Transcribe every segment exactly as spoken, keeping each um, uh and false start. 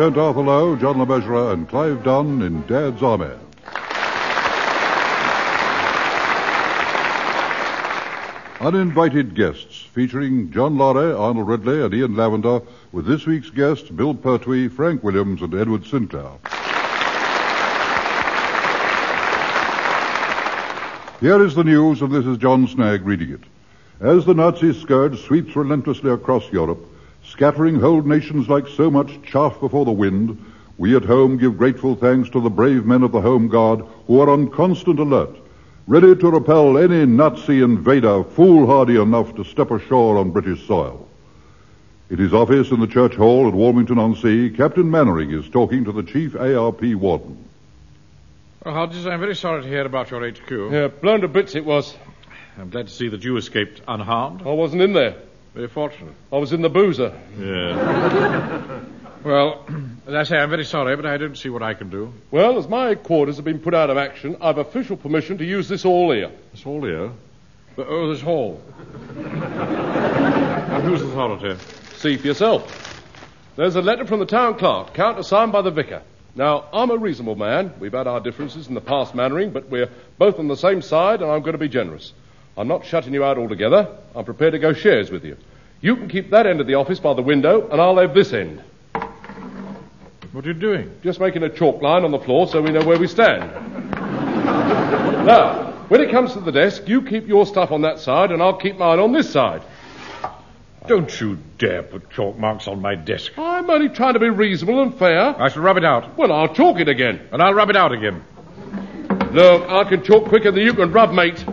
present Arthur Lowe, John LeMessurier, and Clive Dunn in Dad's Army. Uninvited Guests, featuring John Laurie, Arnold Ridley, and Ian Lavender, with this week's guests Bill Pertwee, Frank Williams, and Edward Sinclair. Here is the news, and this is John Snagg reading it. As the Nazi scourge sweeps relentlessly across Europe, scattering whole nations like so much chaff before the wind, we at home give grateful thanks to the brave men of the Home Guard who are on constant alert, ready to repel any Nazi invader foolhardy enough to step ashore on British soil. In his office in the church hall at Walmington-on-Sea, Captain Mannering is talking to the chief A R P warden. Well, Hodges, I'm very sorry to hear about your H Q. Yeah, blown to bits it was. I'm glad to see that you escaped unharmed. I wasn't in there. Very fortunate. I was in the boozer. Yeah. Well, as I say, I'm very sorry, but I don't see what I can do. Well, as my headquarters have been put out of action, I've official permission to use this hall here. This hall here? Oh, this hall. And whose authority? See for yourself. There's a letter from the town clerk, countersigned by the vicar. Now, I'm a reasonable man. We've had our differences in the past, Mannering, but we're both on the same side, and I'm going to be generous. I'm not shutting you out altogether. I'm prepared to go shares with you. You can keep that end of the office by the window, and I'll have this end. What are you doing? Just making a chalk line on the floor so we know where we stand. Now, when it comes to the desk, you keep your stuff on that side, and I'll keep mine on this side. Don't you dare put chalk marks on my desk. I'm only trying to be reasonable and fair. I shall rub it out. Well, I'll chalk it again. And I'll rub it out again. Look, I can chalk quicker than you can rub, mate.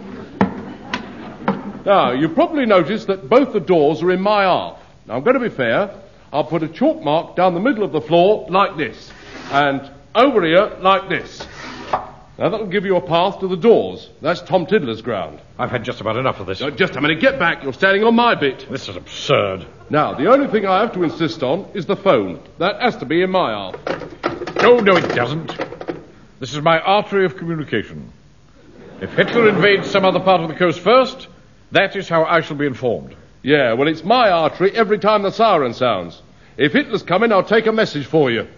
Now, you've probably noticed that both the doors are in my half. Now, I'm going to be fair. I'll put a chalk mark down the middle of the floor like this. And over here like this. Now, that'll give you a path to the doors. That's Tom Tiddler's ground. I've had just about enough of this. Now, just a minute. Get back. You're standing on my bit. This is absurd. Now, the only thing I have to insist on is the phone. That has to be in my half. No, no, it doesn't. This is my artery of communication. If Hitler invades some other part of the coast first, that is how I shall be informed. Yeah, well, it's my artery every time the siren sounds. If Hitler's coming, I'll take a message for you.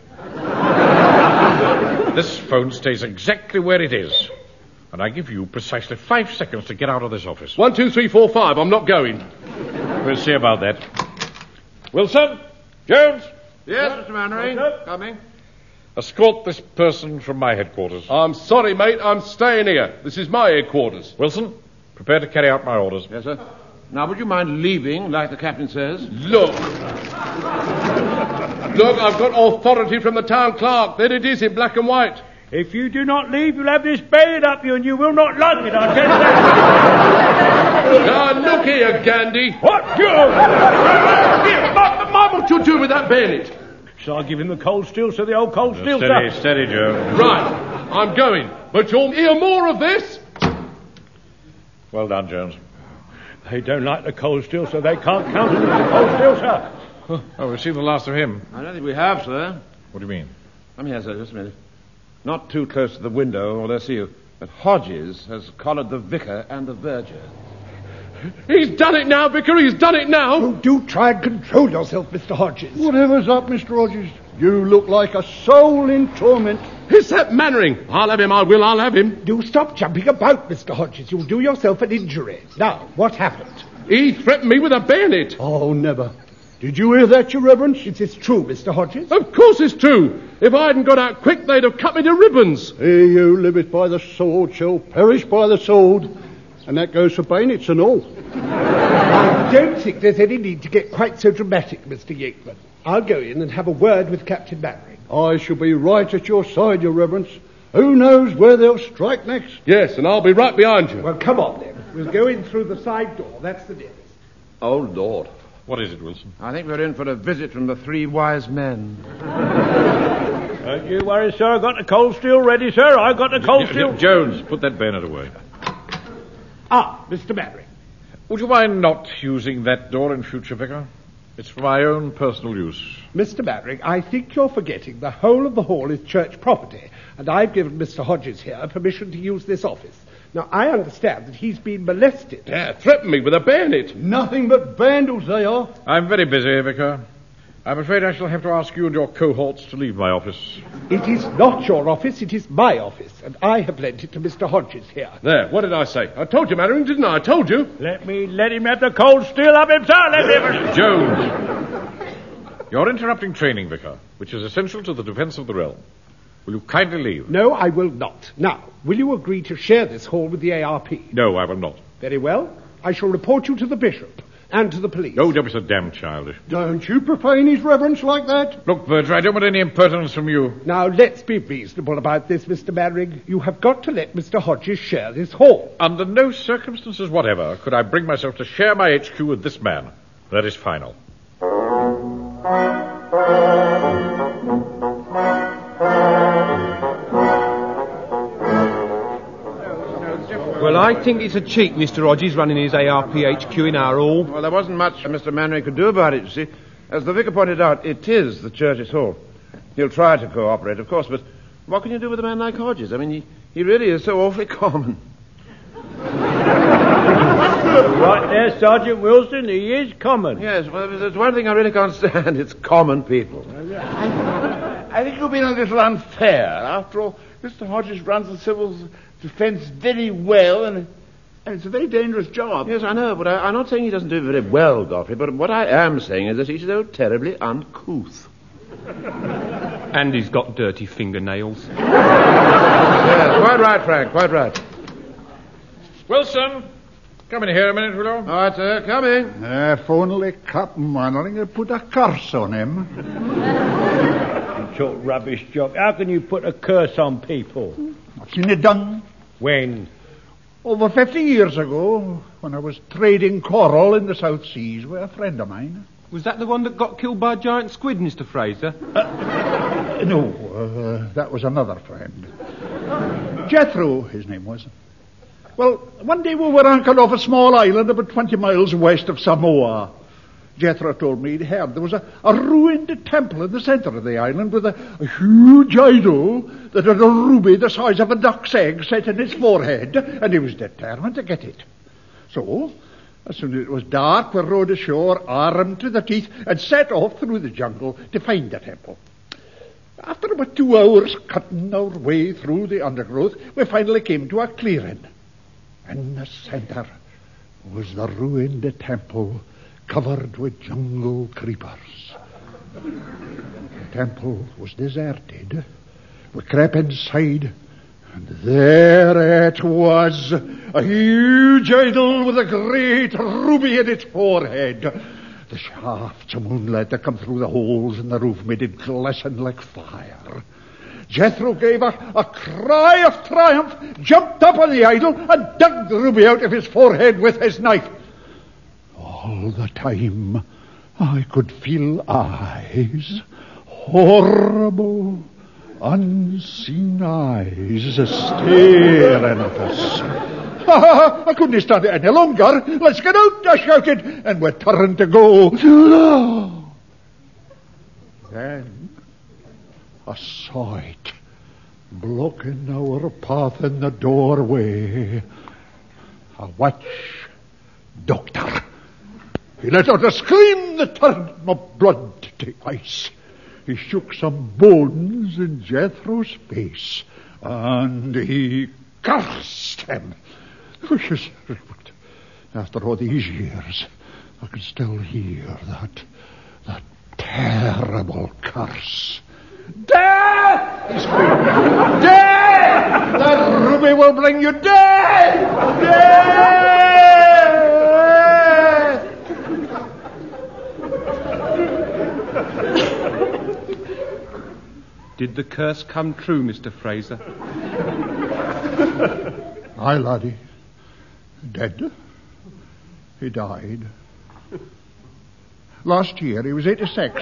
This phone stays exactly where it is. And I give you precisely five seconds to get out of this office. One, two, three, four, five. I'm not going. We'll see about that. Wilson? Jones? Yes, Mister Mannering. Coming. Escort this person from my headquarters. I'm sorry, mate. I'm staying here. This is my headquarters. Wilson, prepare to carry out my orders. Yes, sir. Now, would you mind leaving, like the captain says? Look. Look, I've got authority from the town clerk. There it is in black and white. If you do not leave, you'll have this bayonet up you, and you will not like it, I'll tell you that. Now, look here, Gandhi. What? You? Here, mind, mind what you do with that bayonet. Shall I give him the cold steel, so the old cold steel Steady, stuff? steady, Joe. Right, I'm going. But you'll hear more of this. Well done, Jones. They don't like the cold steel, so they can't count on the cold steel, sir. Oh, we've seen the last of him. I don't think we have, sir. What do you mean? Come here, sir, just a minute. Not too close to the window, or they'll see you. But Hodges has collared the vicar and the verger. He's done it now, Vicar. He's done it now. Oh, do try and control yourself, Mister Hodges. Whatever's up, Mister Hodges? You look like a soul in torment. It's that Mannering. I'll have him, I will, I'll have him. Do stop jumping about, Mister Hodges. You'll do yourself an injury. Now, what happened? He threatened me with a bayonet. Oh, never. Did you hear that, Your Reverence? Is this true, Mister Hodges? Of course it's true. If I hadn't got out quick, they'd have cut me to ribbons. He who liveth by the sword shall perish by the sword. And that goes for bayonets and all. I don't think there's any need to get quite so dramatic, Mister Yakeman. I'll go in and have a word with Captain Mannering. I shall be right at your side, Your Reverence. Who knows where they'll strike next? Yes, and I'll be right behind you. Well, come on, then. We'll go in through the side door. That's the nearest. Oh, Lord. What is it, Wilson? I think we're in for a visit from the three wise men. Don't you worry, sir. I've got the cold steel ready, sir. I've got the cold J- steel... J- Jones, put that bayonet away. Ah, Mister Mannering. Would you mind not using that door in future, Vicar? It's for my own personal use. Mister Mannering, I think you're forgetting the whole of the hall is church property, and I've given Mister Hodges here permission to use this office. Now, I understand that he's been molested. Yeah, threatened me with a bayonet. Nothing but vandals they are. I'm very busy, Vicar. I'm afraid I shall have to ask you and your cohorts to leave my office. It is not your office, it is my office, and I have lent it to Mister Hodges here. There, what did I say? I told you, Mannering, didn't I? I told you. Let me let him have the cold steel up himself. Let him... Jones! You're interrupting training, Vicar, which is essential to the defence of the realm. Will you kindly leave? No, I will not. Now, will you agree to share this hall with the A R P? No, I will not. Very well. I shall report you to the bishop and to the police. Oh, don't be so damn childish. Don't you profane his reverence like that? Look, Verger, I don't want any impertinence from you. Now, let's be reasonable about this, Mister Mannering. You have got to let Mister Hodges share this hall. Under no circumstances whatever could I bring myself to share my H Q with this man. That is final. Well, I think it's a cheat, Mister Hodges, running his A R P H Q in our hall. Well, there wasn't much Mister Mannering could do about it, you see. As the vicar pointed out, it is the church's hall. He'll try to cooperate, of course, but what can you do with a man like Hodges? I mean, he, he really is so awfully common. Right there, Sergeant Wilson, he is common. Yes, well, there's one thing I really can't stand. It's common people. I think you've been a little unfair. After all, Mister Hodges runs the civil defence very well, and, and it's a very dangerous job. Yes, I know, but I, I'm not saying he doesn't do it very well, Godfrey, but what I am saying is that he's so terribly uncouth. And he's got dirty fingernails. Yes, quite right, Frank, quite right. Wilson, come in here a minute, will you? All right, sir, coming. Uh, if only Captain Mannering had put a curse on him. Talk rubbish, Jock. How can you put a curse on people? I've seen it done. When? Over fifty years ago, when I was trading coral in the South Seas with a friend of mine. Was that the one that got killed by a giant squid, Mister Fraser? Uh, no, uh, that was another friend. Jethro, his name was. Well, one day we were anchored off a small island about twenty miles west of Samoa. Jethro told me he'd heard there was a, a ruined temple in the centre of the island with a, a huge idol that had a ruby the size of a duck's egg set in its forehead, and he was determined to get it. So, as soon as it was dark, we rowed ashore, armed to the teeth, and set off through the jungle to find the temple. After about two hours cutting our way through the undergrowth, we finally came to a clearing. In the centre was the ruined temple, covered with jungle creepers. The temple was deserted. We crept inside, and there it was, a huge idol with a great ruby in its forehead. The shafts of moonlight that come through the holes in the roof made it glisten like fire. Jethro gave a, a cry of triumph, jumped up on the idol, and dug the ruby out of his forehead with his knife. All the time, I could feel eyes, horrible, unseen eyes, staring at us. I couldn't stand it any longer. Let's get out, I shouted, and we turned to go. Then I saw it, blocking our path in the doorway. A witch doctor. He let out a scream that turned my blood to ice. He shook some bones in Jethro's face, and he cursed him. After all these years, I can still hear that, that terrible curse. Death! He screamed. Death! The ruby will bring you death! Death! Did the curse come true, Mister Fraser? Aye, laddie. Dead. He died. Last year he was eighty-six.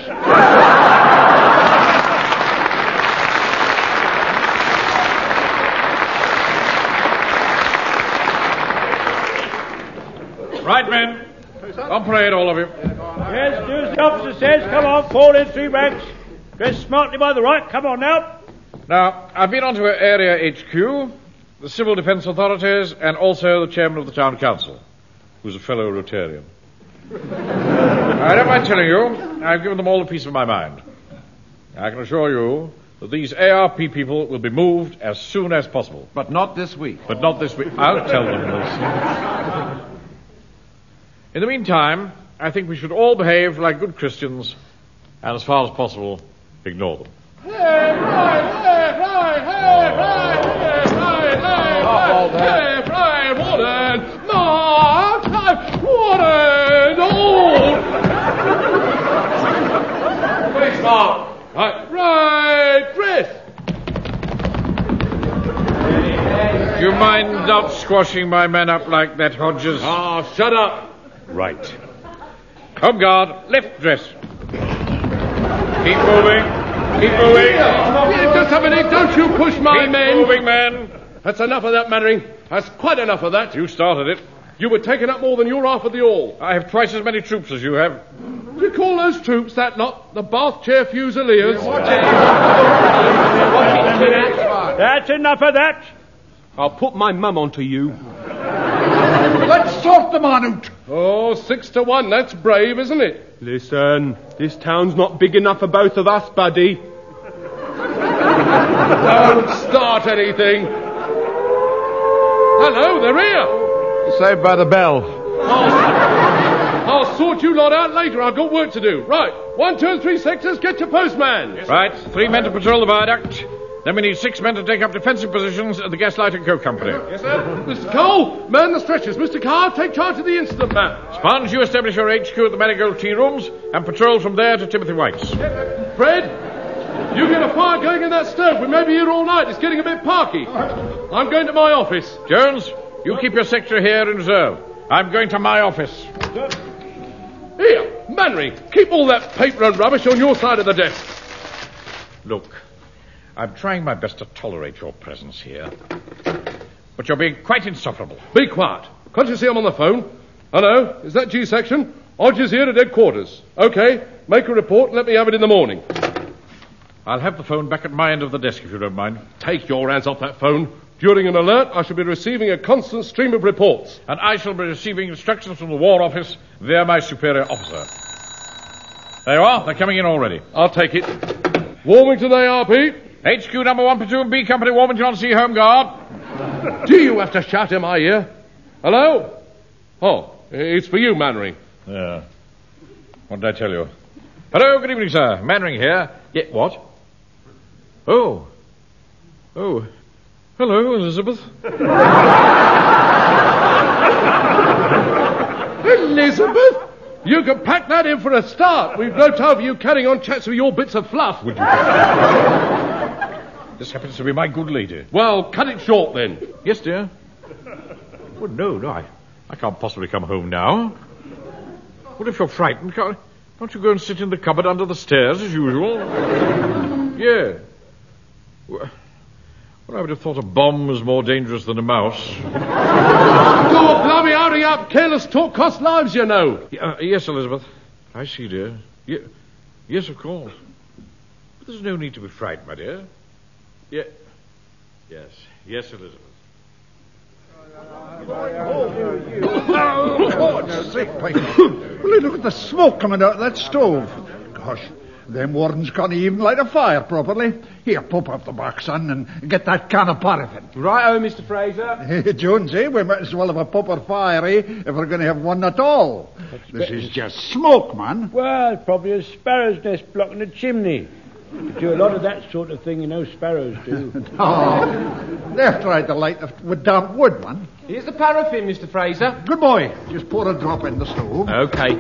Right, men. On parade, all of you. Yes, do as the officer says. Come on, fall in three ranks. Dress smartly by the right. Come on now. Now, I've been on to Area H Q, the Civil Defence Authorities, and also the Chairman of the Town Council, who's a fellow Rotarian. I don't mind telling you, I've given them all a piece of my mind. I can assure you that these A R P people will be moved as soon as possible. But not this week. But not this week. I'll tell them this. In the meantime, I think we should all behave like good Christians and, as far as possible, ignore them. Hey, right, hey, right, hey, right, hey, right, hey, right, hey, right, Warden, Mark, time, Warden, oh! Please, Mark. Right, right, Chris. Do you mind not squashing my men up like that, Hodges? Ah, oh, shut up. Right. Home guard, left dress. Keep moving. Keep moving. Yeah, just a minute, don't you push my Keep men. moving, men. That's enough of that, Mannering. That's quite enough of that. You started it. You were taking up more than your half of the all. I have twice as many troops as you have. Do you call those troops that lot? The Bath Chair Fusiliers? That's enough of that. I'll put my mum onto you. Let's sort them on out. Oh, six to one. That's brave, isn't it? Listen, this town's not big enough for both of us, buddy. Don't start anything. Hello, they're here. Saved by the bell. I'll sort you lot out later. I've got work to do. Right. One, two, and three sectors. Get your postman. Yes, right. Three men to patrol the viaduct. Then we need six men to take up defensive positions at the Gaslight and Co. Company. Yes, sir. Mister Cole, man the stretchers. Mister Carr, take charge of the incident map. Sponge, you establish your H Q at the Marigold Tea Rooms and patrol from there to Timothy White's. Fred, you get a fire going in that stove. We may be here all night. It's getting a bit parky. I'm going to my office. Jones, you keep your sector here in reserve. I'm going to my office. Here, Mannering, keep all that paper and rubbish on your side of the desk. Look, I'm trying my best to tolerate your presence here. But you're being quite insufferable. Be quiet. Can't you see I'm on the phone? Hello, is that G section? Hodges here at headquarters. Okay, make a report and let me have it in the morning. I'll have the phone back at my end of the desk if you don't mind. Take your hands off that phone. During an alert, I shall be receiving a constant stream of reports. And I shall be receiving instructions from the War Office via my superior officer. There you are. They're coming in already. I'll take it. Warmington A R P. H Q number one platoon B Company, Warmington on Sea Home Guard. Do you have to shout in my ear? Hello? Oh, it's for you, Mannering. Yeah. What did I tell you? Hello, good evening, sir. Mannering here. Yeah, what? Oh. Oh. Hello, Elizabeth. Elizabeth? You can pack that in for a start. We've no time for you carrying on chats with your bits of fluff. Would you? This happens to be my good lady. Well, cut it short then. Yes, dear. Well, no, no, I, I can't possibly come home now. What if you're frightened? Can't, don't you go and sit in the cupboard under the stairs as usual? Yeah. Well, I would have thought a bomb was more dangerous than a mouse. Oh, bloody hurry up. Careless talk costs lives, you know. Uh, yes, Elizabeth. I see, dear. Ye- yes, of course. But there's no need to be frightened, my dear. Yeah. Yes. Yes, Elizabeth. Oh, God's sake, Well, look at the smoke coming out of that stove. Gosh, them wardens can't even light a fire properly. Here, pop up the box, son, and get that can of paraffin. Righto, Mister Fraser. Hey, Jones, eh? We might as well have a proper fire, eh? If we're going to have one at all. This is just smoke, man. Well, it's probably a sparrow's nest blocking the chimney. They do a lot of that sort of thing, you know, sparrows do. Oh, they've tried to light it with damp wood, man. Here's the paraffin, Mister Fraser. Good boy. Just pour a drop in the stove. Okay.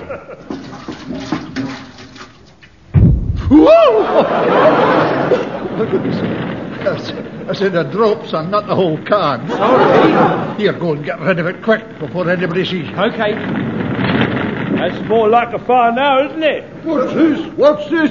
Look at this. I said a drop, son, not the whole can. Sorry. Here, go and get rid of it quick before anybody sees you. Okay. That's more like a fire now, isn't it? What's this? What's this?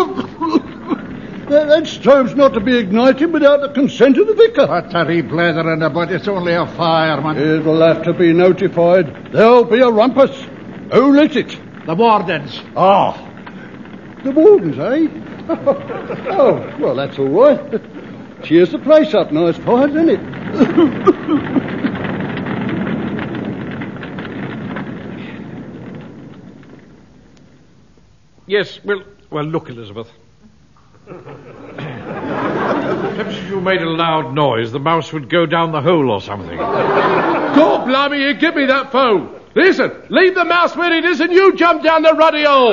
that, that stove's not to be ignited without the consent of the vicar. What are he blethering about? It's only a fire, man. It'll have to be notified. There'll be a rumpus. Who lit it? The wardens. Ah. The wardens, eh? Oh, well, that's all right. Cheers the place up nice fire, doesn't it? Yes, well, well, look, Elizabeth. Perhaps if you made a loud noise, the mouse would go down the hole or something. God blimey, you give me that phone. Listen, leave the mouse where it is and you jump down the ruddy hole.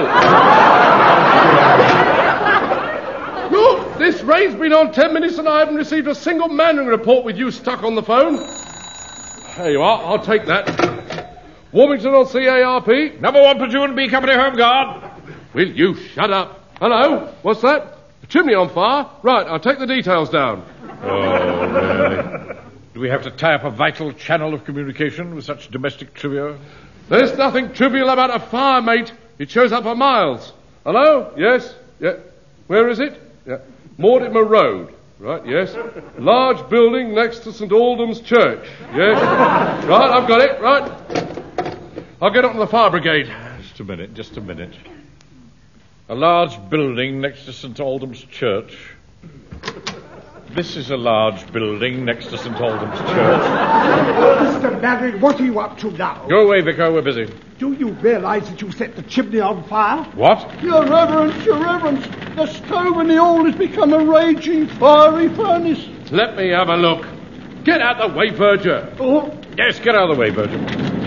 Look, this rain's been on ten minutes and I haven't received a single Mannering report with you stuck on the phone. There you are, I'll take that. Warmington on C A R P. Number one platoon, B Company Home Guard. Will you shut up? Hello, what's that? A chimney on fire? Right, I'll take the details down. Oh, really? Do we have to tie up a vital channel of communication with such domestic trivia? There's nothing trivial about a fire, mate. It shows up for miles. Hello? Yes? Yeah. Where is it? Yeah. Mortimer Road. Right, yes. Large building next to St Aldham's Church. Yes. Right, I've got it. Right. I'll get up to the fire brigade. Just a minute, just a minute. A large building next to St Aldham's Church. This is a large building next to St Aldham's Church. Mister Mannering, what are you up to now? Go away, Vicar, we're busy. Do you realise that you set the chimney on fire? What? Your Reverence, Your Reverence, the stove in the hall has become a raging fiery furnace. Let me have a look. Get out the way, Verger. Oh. Yes, get out of the way, Verger.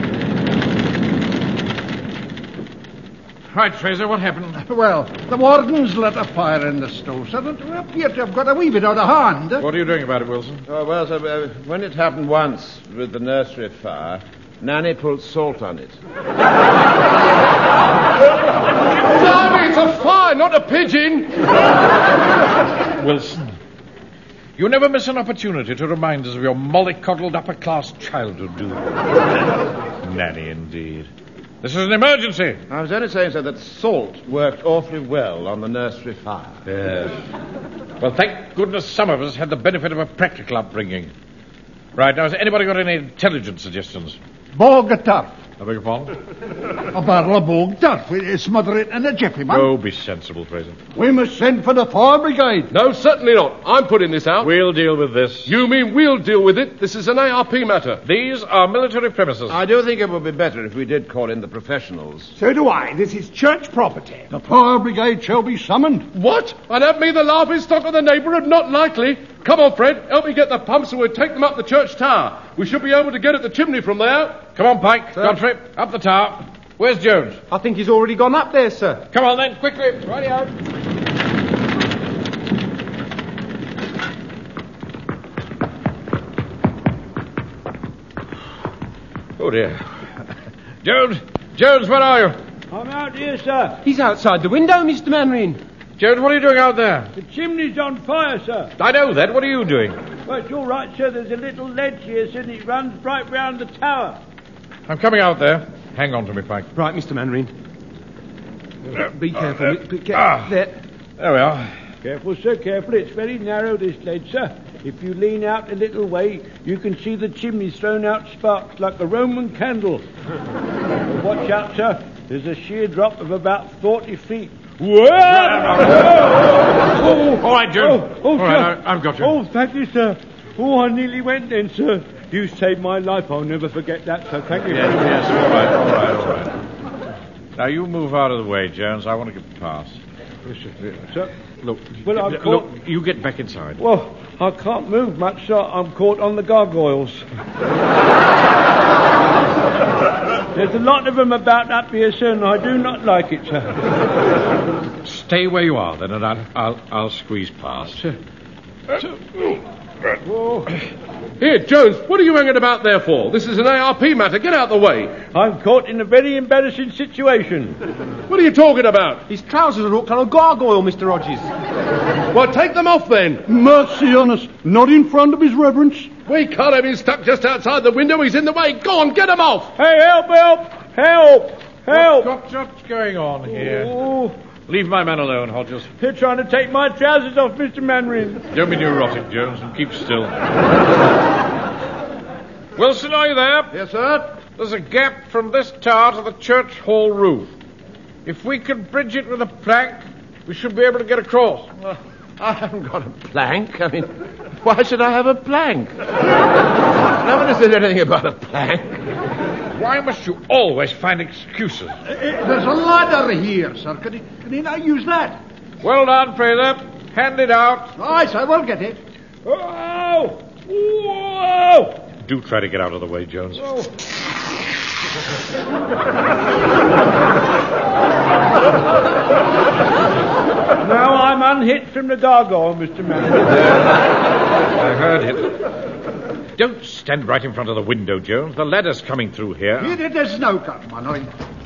Right, Fraser, what happened? Well, the wardens lit a fire in the stove, sir, and we appear to have got a wee bit out of hand. What are you doing about it, Wilson? Oh, well, sir, uh, when it happened once with the nursery fire, Nanny pulled salt on it. Blimey, it's a fire, not a pigeon. Wilson, you never miss an opportunity to remind us of your mollycoddled upper-class childhood, do you? Nanny, indeed. This is an emergency. I was only saying, sir, that salt worked awfully well on the nursery fire. Yes. Well, thank goodness some of us had the benefit of a practical upbringing. Right, now, has anybody got any intelligent suggestions? Bog a turf. I beg your pardon? A barrel of bog turf. We'll smother it in a jiffy, man. Oh, be sensible, Fraser. We must send for the fire brigade. No, certainly not. I'm putting this out. We'll deal with this. You mean we'll deal with it? This is an A R P matter. These are military premises. I do think it would be better if we did call in the professionals. So do I. This is church property. The fire brigade shall be summoned. What? And have me the laughing stock of the neighbourhood? Not likely. Come on, Fred. Help me get the pumps and we'll take them up the church tower. We should be able to get at the chimney from there. Come on, Pike. Sir. Godfrey, up the tower. Where's Jones? I think he's already gone up there, sir. Come on, then, quickly. Righty-o. Oh, dear. Jones! Jones, where are you? I'm out here, sir. He's outside the window, Mister Mannering. Jones, what are you doing out there? The chimney's on fire, sir. I know that. What are you doing? Well, it's all right, sir. There's a little ledge here, sir, and it runs right round the tower. I'm coming out there. Hang on to me, Pike. Right, Mister Mannering. Uh, be careful. Uh, Be careful. Ah, there. There we are. Careful, sir, careful. It's very narrow, this ledge, sir. If you lean out a little way, you can see the chimney thrown out sparks like a Roman candle. But watch out, sir. There's a sheer drop of about forty feet. Whoa! Oh, all right, Jones. Oh, oh, all sir. right, I, I've got you. Oh, thank you, sir. Oh, I nearly went then, sir. You saved my life. I'll never forget that, sir. Thank you. Yes, yes, all right, all right, all right. Now, you move out of the way, Jones. I want to get past. Sir? Look, Well, I'm look, caught... you get back inside. Well, I can't move much, sir. I'm caught on the gargoyles. There's a lot of them about up here, sir, and I do not like it, sir. Stay where you are, then, and I'll, I'll, I'll squeeze past. Sir. Sir. Oh. Here, Jones, what are you hanging about there for? This is an A R P matter. Get out the way. I'm caught in a very embarrassing situation. What are you talking about? His trousers are hooked on a gargoyle, Mister Rogers. Well, take them off then. Mercy on us, not in front of his reverence. We can't have him stuck just outside the window. He's in the way. Go on, get him off. Hey, help, help, help, help. What, what's going on here? Oh, Leave my man alone, Hodges. they're trying to take my trousers off, Mister Mannering. Don't be neurotic, Jones, and keep still. Wilson, are you there? Yes, sir? There's a gap from this tower to the church hall roof. If we can bridge it with a plank, we should be able to get across. Well, I haven't got a plank. I mean, why should I have a plank? No one has said anything about a plank. Why must you always find excuses? Uh, there's a ladder here, sir. Can he, can he not use that? Well done, Fraser. Hand it out. Aye, sir, we'll get it. Oh! Whoa! Do try to get out of the way, Jones. Oh. Now I'm unhitched from the gargoyle, Mister Manning. I heard it. Don't stand right in front of the window, Jones. The ladder's coming through here. Here it is now, Captain Mannering.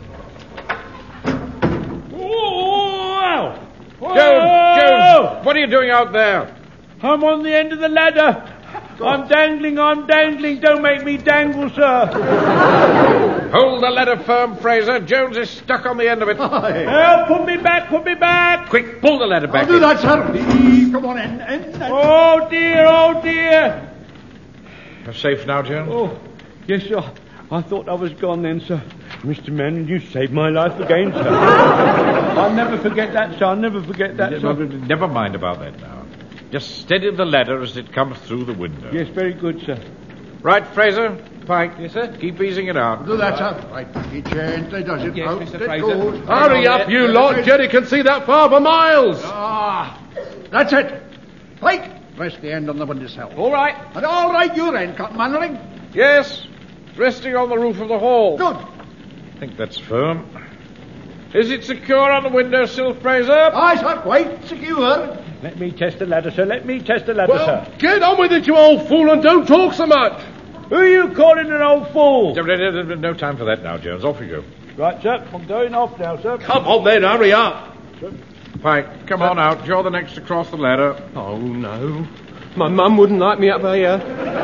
Whoa! Jones, Jones, what are you doing out there? I'm on the end of the ladder. I'm dangling, I'm dangling. Don't make me dangle, sir. Hold the ladder firm, Fraser. Jones is stuck on the end of it. Help, put me back, put me back. Quick, pull the ladder back. I'll do in. that, sir. Please, come on in, in, in. Oh, dear, oh, dear. You're safe now, Jones? Oh, yes, sir. I thought I was gone then, sir. Mister Manning, you saved my life again, sir. I'll never forget that, sir. I'll never forget that, sir. Never mind about that now. Just steady the ladder as it comes through the window. Yes, very good, sir. Right, Fraser? Pike? Yes, sir? Keep easing it out. Do that, sir. Right, he gently does it. Yes, Out Mister it Fraser. goes. Hurry up, you lot. Jerry can see that far for miles. Ah, that's it. Pike, rest the end on the windowsill. All right. And all right, your end, Captain Mannering. Yes. Resting on the roof of the hall. Good. I think that's firm. Is it secure on the windowsill, Fraser? Aye, sir, quite secure. Let me test the ladder, sir. Let me test the ladder, Well, sir. get on with it, you old fool, and don't talk so much. Who are you calling an old fool? No time for that now, Jones. Off you go. Right, sir. I'm going off now, sir. Come on, then, hurry up. Pike, come on out. You're the next to cross the ladder. Oh, no. My mum wouldn't like me up here.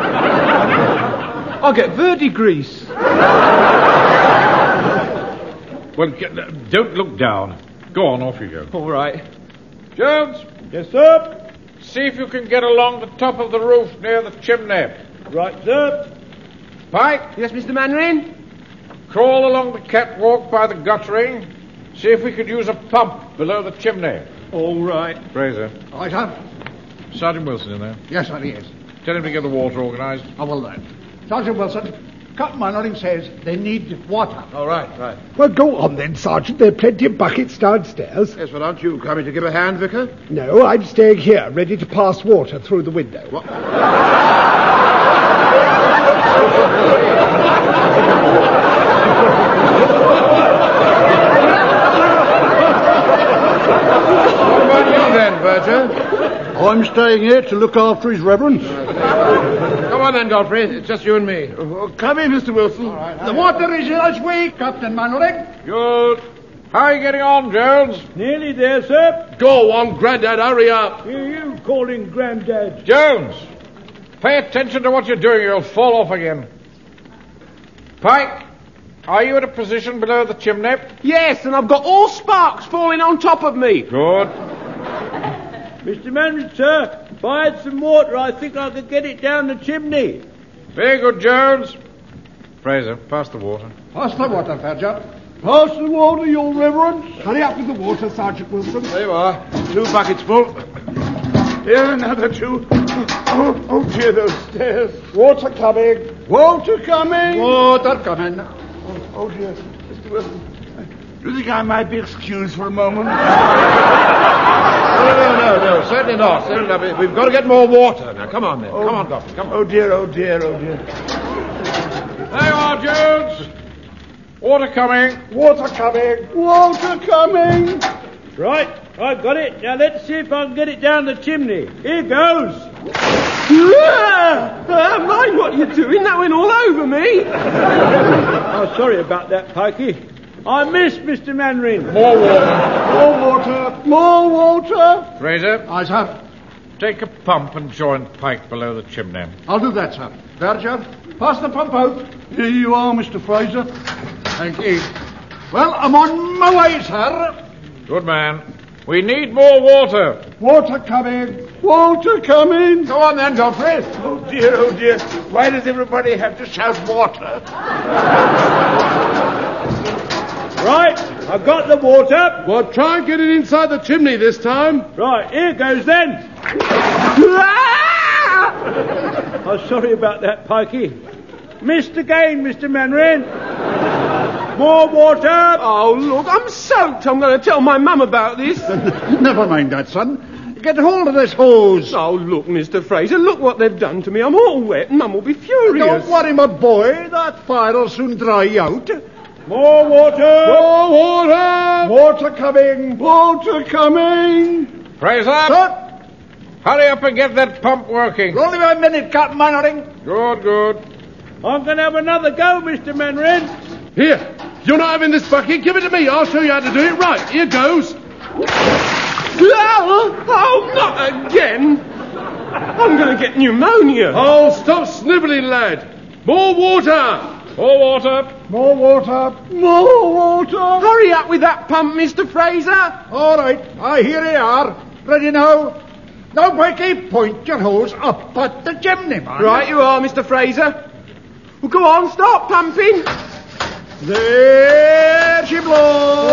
I'll get verdigris. Well, get, don't look down. Go on, off you go. All right. Jones, Yes, sir. see if you can get along the top of the roof near the chimney. Right, sir. Pike, Yes, Mister Mannering? crawl along the catwalk by the guttering. See if we could use a pump below the chimney. All right. Fraser, All right, sir. Sergeant Wilson in there. Yes, sir, he is. Tell him to get the water organised. I will then. Sergeant Wilson, Captain Mannering says they need water. All right, right. Well, go on then, Sergeant. There are plenty of buckets downstairs. Yes, but aren't you coming to give a hand, Vicar? No, I'm staying here, ready to pass water through the window. What? What about you then, Berger? I'm staying here to look after his reverence. Come on then, Godfrey. It's just you and me. Come in, Mister Wilson. The water is in its way, Captain Mannering. Good. How are you getting on, Jones? Nearly there, sir. Go on, Grandad, hurry up. Hear you calling Grandad. Jones, pay attention to what you're doing. You'll fall off again. Pike, are you at a position below the chimney? Yes, and I've got all sparks falling on top of me. Good. Mister Manning, sir, if I had some water, I think I could get it down the chimney. Very good, Jones. Fraser, pass the water. Pass the water, Berger. Pass the water, your reverence. Hurry up with the water, Sergeant Wilson. There you are. Two buckets full. Here, another two. Oh, oh dear, those stairs. Water coming. Water coming. Water coming. Oh, oh dear, Mister Wilson. Do you think I might be excused for a moment? No, no, no, no, certainly not. Certainly not. We've got to get more water. Now, come on then. Oh. Come on, Godfrey. Come on. Oh dear, oh dear, oh dear. There you are, Jones. Water coming. Water coming. Water coming. Right, I've got it. Now let's see if I can get it down the chimney. Here goes. Ah, mind what you're doing. That went all over me. Oh, sorry about that, Pikey. I missed, Mister Mannering. More water. More water. More water. Fraser, Aye, sir. take a pump and join Pike below the chimney. I'll do that, sir. Berger, pass the pump out. Here you are, Mister Fraser. Thank you. Well, I'm on my way, sir. Good man. We need more water. Water coming. Water coming. Go on then, Godfrey. Oh dear, oh dear. Why does everybody have to shout water? Right, I've got the water. Well, try and get it inside the chimney this time. Right, here goes then. Oh, sorry about that, Pikey. Missed again, Mister Mannering. More water! Oh, look, I'm soaked. I'm going to tell my mum about this. Never mind that, son. Get hold of this hose. Oh, look, Mister Fraser, look what they've done to me. I'm all wet and Mum will be furious. Don't worry, my boy. That fire'll soon dry out. More water! More water! Water coming. Water coming! Fraser! Sir, Hurry up and get that pump working. only a minute, Captain Mannering. Good, good. I'm going to have another go, Mister Mannering. Here, you're not having this bucket. Give it to me. I'll show you how to do it. Right, here goes. Oh, oh, not again. I'm going to get pneumonia. Oh, stop snivelling, lad. More water! More water. More water. More water. Hurry up with that pump, Mister Fraser. All right, I here you are. Ready now? Now, Wakey, point your hose up at the chimney, man. Right you are, Mister Fraser. Well, go on, start pumping. There she blows.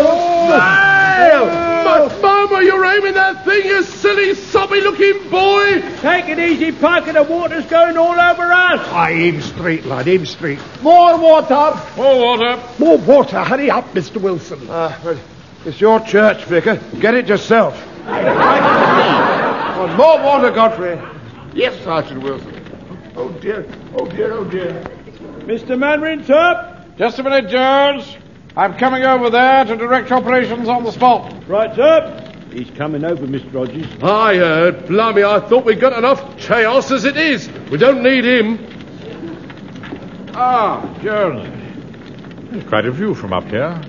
Oh. But, Mama, you're aiming that thing, you silly, sobby-looking boy. Take it easy, Parker. The water's going all over us. I aim straight, lad, aim straight. More water. More water. More water. Hurry up, Mister Wilson. Ah, well, it's your church, Vicar. Get it yourself. Oh, more water, Godfrey. Yes, Sergeant Wilson. Oh, dear. Oh, dear, oh, dear. Mister Mannering, sir. Just a minute, Jones. I'm coming over there to direct operations on the spot. Right, sir. He's coming over, Mister Rogers. I heard. Blimey, I thought we'd got enough chaos as it is. We don't need him. Ah, Jones. There's quite a view from up here.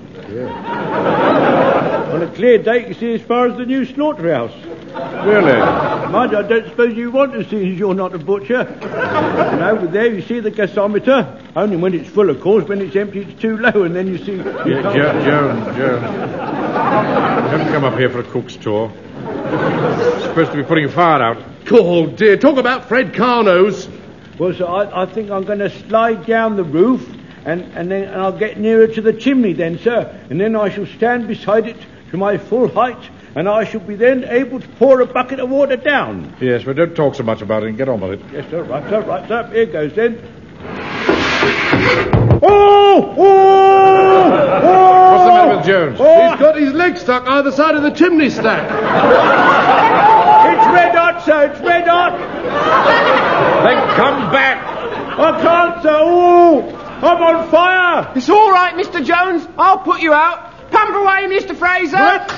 On a clear day, you can see as far as the new slaughterhouse. Really? Mind, I don't suppose you want to see as you're not a butcher. And over there you see the gasometer. Only when it's full, of course. When it's empty, it's too low, and then you see... You Yeah, Jo- Jones, Jones. You haven't come up here for a cook's tour. You're supposed to be putting a fire out. Oh, dear. Talk about Fred Carnos. Well, sir, I, I think I'm going to slide down the roof, and, and then I'll get nearer to the chimney then, sir. And then I shall stand beside it to my full height, and I shall be then able to pour a bucket of water down. Yes, but don't talk so much about it and get on with it. Yes, sir, right, sir, right, sir. Here goes then. Oh! Oh! Oh! What's the matter with Jones? Oh! He's got his leg stuck either side of the chimney stack. It's red hot, sir, it's red hot. Then come back. I can't, sir. Oh! I'm on fire. It's all right, Mister Jones. I'll put you out. Pump away, Mister Fraser.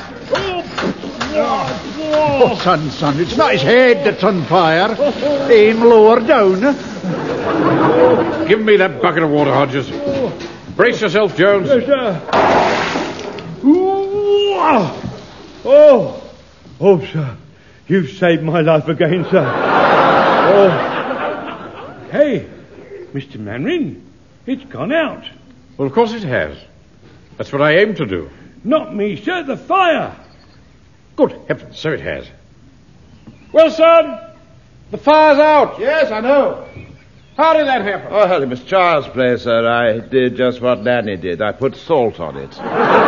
Oh, son, son, it's not his head that's on fire. Aim lower down. Give me that bucket of water, Hodges. Brace yourself, Jones. Yes, sir. Ooh, oh, oh, sir, you've saved my life again, sir. Oh, hey, Mister Mannering, it's gone out. Well, of course it has. That's what I aim to do. Not me, sir, the fire. Good heavens, so it has. Wilson, the fire's out. Yes, I know. How did that happen? Oh, well, it was Charles' place, sir. I did just what Danny did. I put salt on it.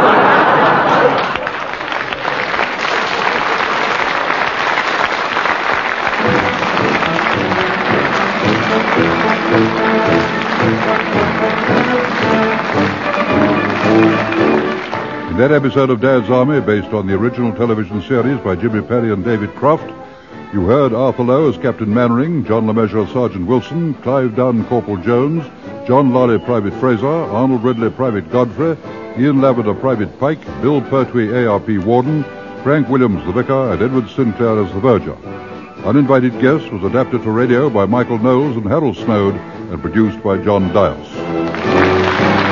In that episode of Dad's Army, based on the original television series by Jimmy Perry and David Croft, you heard Arthur Lowe as Captain Mannering, John LeMessurier as Sergeant Wilson, Clive Dunn Corporal Jones, John Lorry Private Fraser, Arnold Ridley Private Godfrey, Ian Lavender Private Pike, Bill Pertwee A R P Warden, Frank Williams the Vicar, and Edward Sinclair as the Verger. Uninvited Guest was adapted for radio by Michael Knowles and Harold Snowd and produced by John Dias.